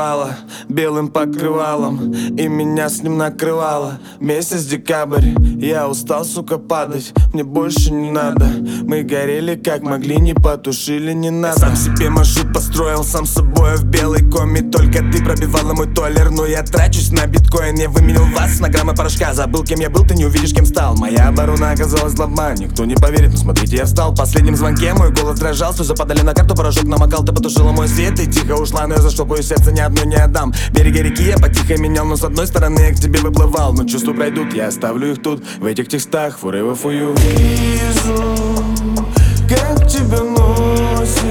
укрывала белым покрывалом, и меня с ним накрывало. Месяц декабрь, я устал, сука, падать, мне больше не надо. Мы горели как могли, не потушили, не надо. Сам себе маршрут построил, сам собой в белой коме. Только ты пробивала мой толлер, но я трачусь на биткоин. Я выменил вас на граммы порошка, забыл, кем я был, ты не увидишь, кем стал. Моя оборона оказалась слаба, никто не поверит, но смотрите, я встал. В последнем звонке мой голос дрожал, слезы подали на карту, порошок намокал. Ты потушила мой свет и тихо ушла, но я заштопаю сердце, ни одной не отдам. Берега реки я потихо менял, но с одной стороны я к тебе выплывал. Но чувства пройдут, я оставлю их тут, в этих текстах, forever for you. Вижу, как тебя носит,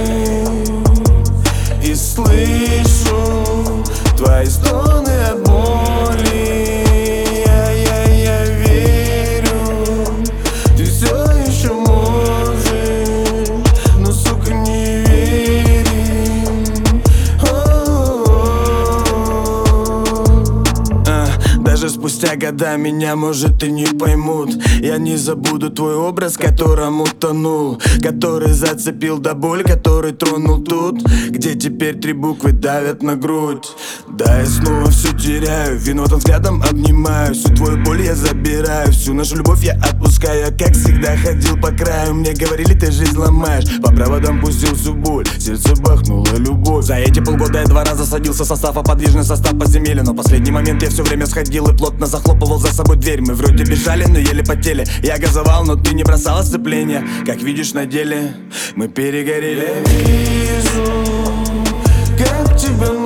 и слышу твои стоны от боли. Я верю, ты все еще можешь, но, сука, не верим. Даже спустя года меня, может, и не поймут. Я не забуду твой образ, которому тонул, который зацепил до боли, который тронул тут, где теперь 3 буквы давят на грудь. Да, я снова все теряю, виноватым взглядом обнимаю. Всю твою боль я забираю, всю нашу любовь я отпускаю. Я, как всегда, ходил по краю, мне говорили, ты жизнь ломаешь. По проводам пустил всю боль, сердце бахнула любовь. За эти полгода я 2 раза садился в состав, а подвижный состав подземелья. Но в последний момент я все время сходил и плотно захлопывал за собой дверь. Мы вроде бежали, но еле потели. Я газовал, но ты не бросала сцепление. Как видишь на деле, мы перегорели. Я вижу, как тебя